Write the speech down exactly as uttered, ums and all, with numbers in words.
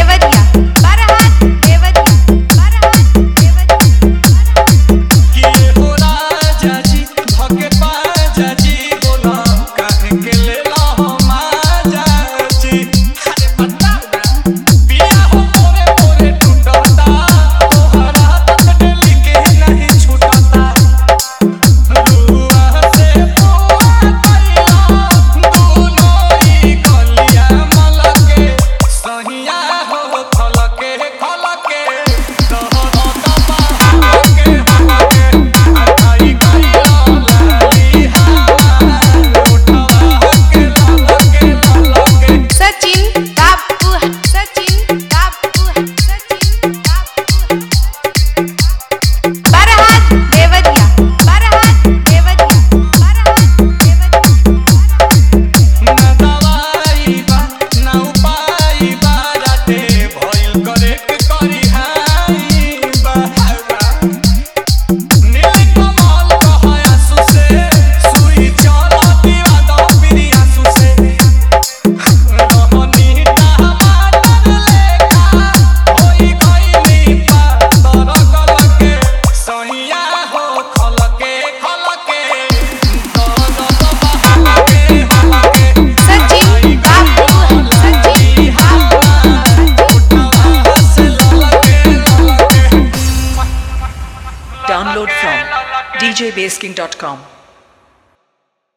देवरिया बरहात देवरिया बरहात देवरिया किए हो राजा जी भगे बाजा जी बोला काहे के लेला हो माजा जी। अरे बता ना पिया हो मोरे मोरे टूटता तोहरा तक डेली के नहीं छूटता। रुआ से बुआ कइला दोनों ही गलिया मलके सहिया हो खलके खलके तोहरा दबा के हलके आई कइला लाली हमार उठवा के ललके ललके। सचिन बाबू सचिन बाबू सचिन बाबू बरहात देवरिया बरहात देवरिया बरहात देवरिया ना दवाई बा ना उपाय बा राते भइल करे के करी हाई बा। नील कमल कहा आंसू से सुई चलती वादा पिरी आंसू से रहनी टमाटर लेखा होई गइली पातर गलके सहिया हो खलके खलके दर्द बहलके हलके सचिन बाबू सचिन उठवा से ललके ललके। Download from d j base king dot com.